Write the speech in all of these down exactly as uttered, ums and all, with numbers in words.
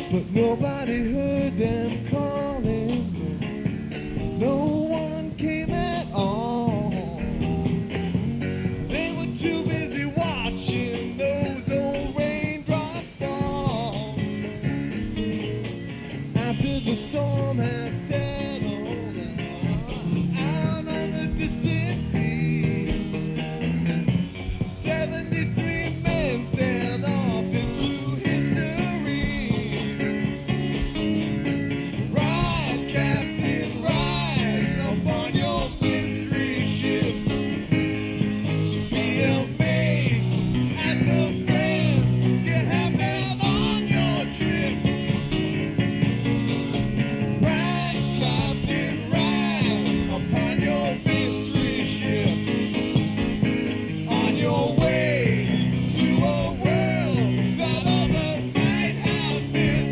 but nobody heard them calling. No one came at all. They were too busy watching those old raindrops fall. After the storm had settled out on the distant sea, seventy-three men sailed off into history. Ride, Captain, ride upon your mystery ship. Be amazed at the friends you have had on your trip. Ride, Captain, ride upon your mystery ship. On your way to a world that others might have missed.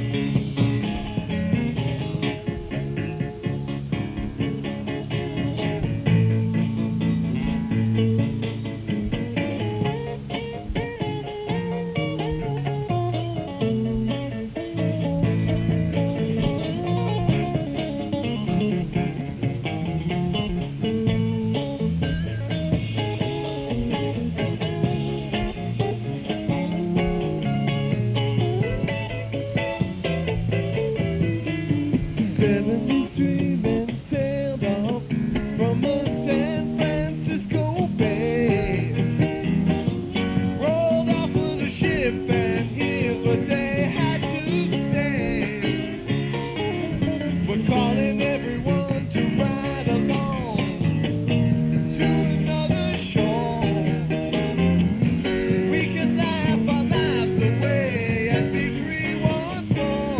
Seventy-three men sailed off from the San Francisco Bay. Rolled off of the ship, and here's what they had to say. We're calling everyone to ride along to another shore. We can laugh our lives away and be free once more.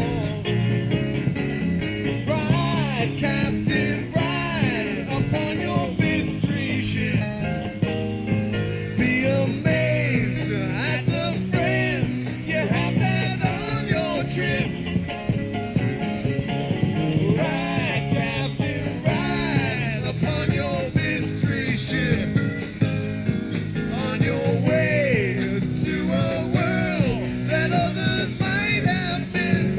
Ride, Captain, ride upon your mystery ship. Be amazed at the friends you have had on your trip. Ride, Captain, ride upon your mystery ship. On your way to a world that others might have missed.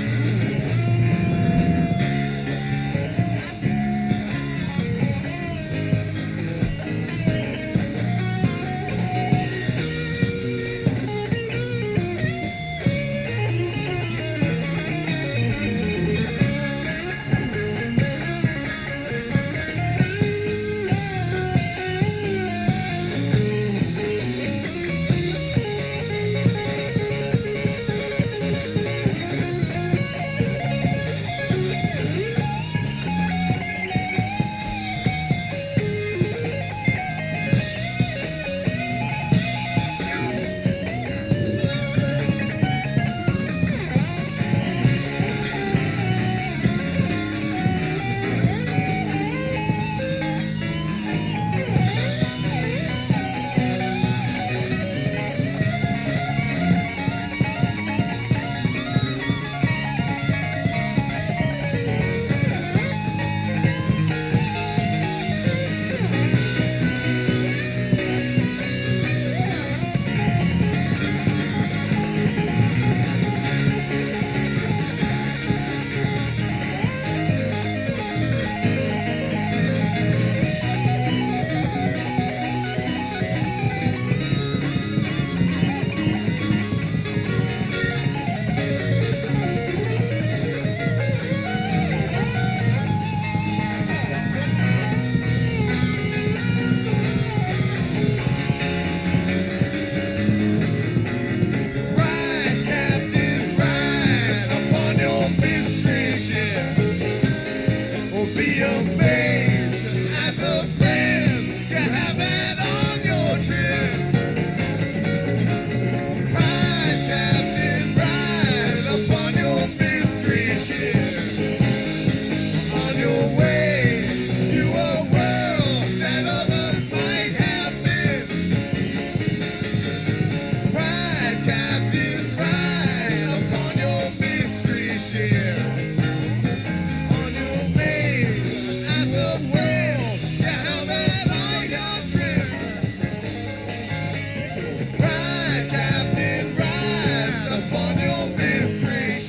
Ride, Captain, ride upon your mystery ship. Or be amazed at the friends you have had on your trip. Ride, Captain, ride upon your mystery ship. On your way to a world that others might have missed. Ride, Captain, ride upon your mystery ship. On your way at the world you have had on your trip. Ride, Captain, ride upon your mystery ship.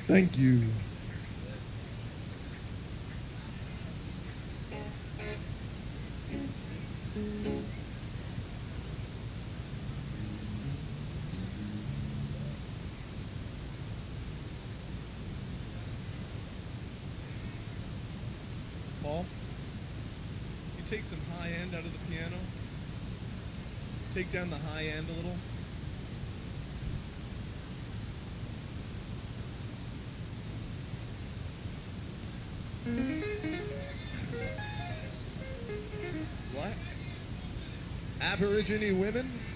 Thank you. Paul, you take some high end out of the piano. Take down the high end a little. What? Aborigine women?